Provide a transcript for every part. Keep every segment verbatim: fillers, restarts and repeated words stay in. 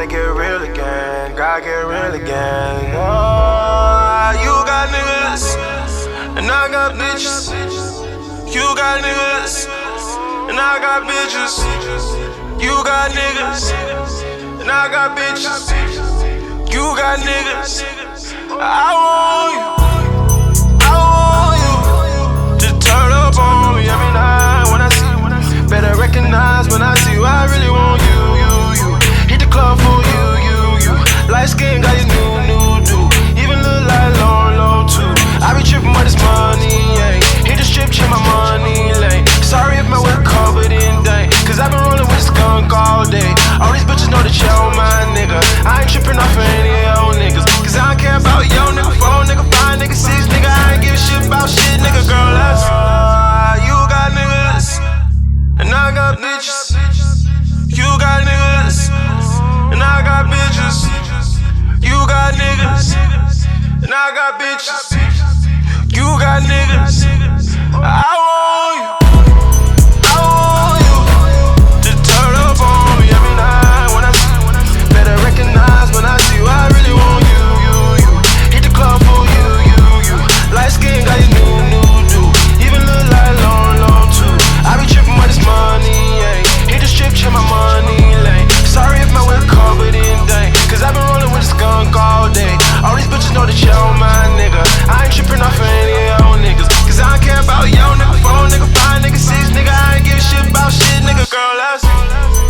gotta get real again, gotta get real again. Oh, you got niggas, and I got bitches. You got niggas, and I got bitches. You got niggas, and I got bitches. You got niggas. I want you, I want you to turn up on me every night when I see you. Better recognize when I see you. I really want you, you, you. Hit the club for you, you, you. Light skin got you new, new, do. Even look like long, low too. I be tripping with this money, yeah. Hit the strip, check my money lane. Sorry if my whip covered in dank, cause I been rolling with a skunk all day. All these bitches know that you my nigga. I ain't tripping off of any of your niggas, cause I don't care about yo nigga, four nigga, five nigga, six nigga. I ain't give a shit about shit, nigga, girl, that's uh, you got niggas, and I got bitches. You got niggas, and I got bitches. You got niggas, and I got bitches. You got niggas. I want you, I want you to turn up on me every night when I see you. Better recognize when I see you. I really want you, you, you. Hit the club for you, you, you. Light skin got you new, new, do. Even look like long, long too. I be tripping with this money, yeah. Hit the strip, check my money lane. Sorry if my whip covered in dank, cause I been rolling with a skunk all day. All these bitches know that you my nigga. I ain't tripping off of any of your niggas, cause I don't care about yo nigga, four nigga, five nigga, six nigga. I ain't give a shit about shit, nigga, girl, that's girl,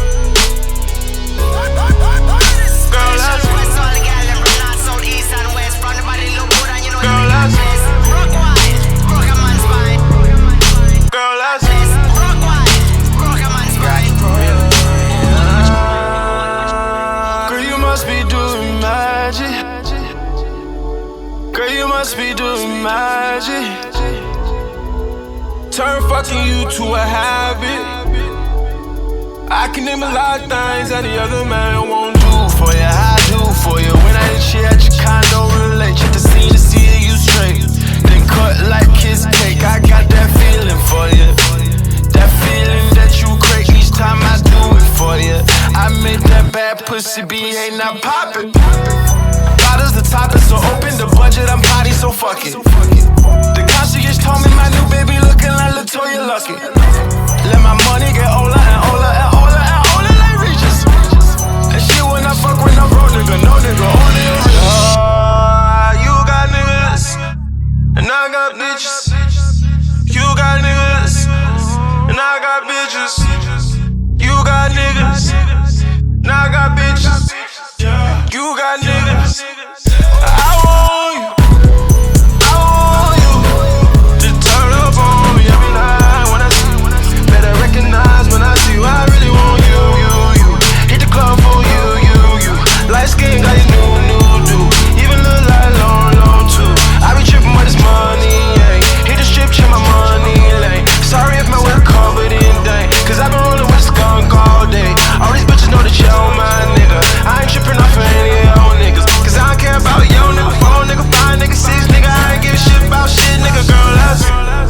that's must be doing magic. Turn fucking you to a habit. I can name a lot of things that the other man won't do for you. I do for you. When I hit you at your condo, relate. Check the scene to see you straight. Then cut like kiss cake. I got that feeling for you. That feeling that you crave each time I do it for you. I made that bad pussy be ain't not poppin'. Bottles the topic, so open the budget, I'm potty, so fuck it. The concierge told me my new baby looking like Latoya Lucky. Let my money get older and older and older and older like Regis. And she when I fuck with no bro nigga, no nigga, only a rich. Uh, you got niggas, and I got bitches. You got niggas, and I got bitches. You got niggas, and I got bitches. You got niggas. I want you, I want you to turn up on me every night when I see you. Better recognize when I see you. I really want you, you, you. Hit the club for you, you, you. Light skin got you new, new, do. Even look like long, long too. I be tripping with this money, yeah. Hit the strip, check my money lane. Sorry if my whip covered in dank, cause I been rolling with a skunk all day. All these bitches know that you my nigga. I ain't tripping off of any of your niggas, cause I don't care about yo nigga, four nigga, five nigga, six nigga. I ain't give a shit about shit, nigga, girl, that's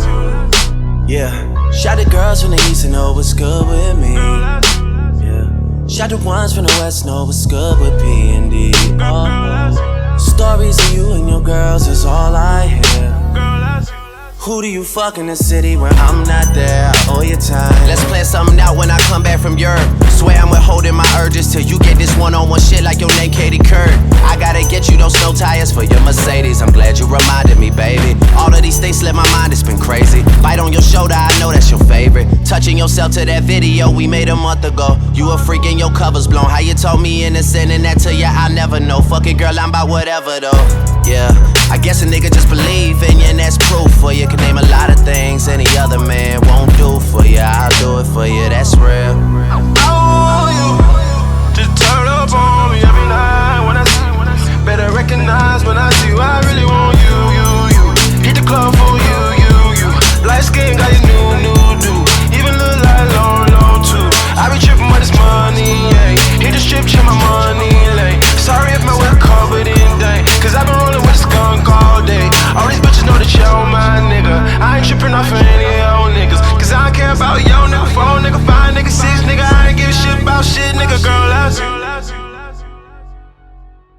yeah. Shout the girls from the east and know what's good with me. Yeah. Shout the ones from the west know what's good with P and D. Oh. Stories of you and your girls is all I hear. Who do you fuck in the city when I'm not there? I owe you time. Let's plan something out when I come back from Europe. Swear I'm withholding my urges till you get this one-on-one shit like your name Katie Couric. I gotta get you those snow tires for your Mercedes. I'm glad you reminded me, baby. All of these things slip my mind, it's been crazy. Bite on your shoulder, I know that's your favorite. Touching yourself to that video we made a month ago. You a freak and your cover's blown. How you told me innocent and that to you, I never know. Fuck it, girl, I'm about whatever though. Yeah, I guess a nigga just believe in you and that's proof for you. Can name a lot of things any other man won't do for you. I'll do it for you, that's real. I want you to turn up on me every night when I see you. Better recognize when I see you. I really want you, you, you. Hit the club for you, you, you. Light skin got you new, new, do. Even look like long, long too. I be tripping with this money, yeah. Hit the strip, check my money lane. Sorry if my whip covered in dank, cause I been rolling with a skunk all day. All these bitches know that you my nigga. I ain't tripping off of any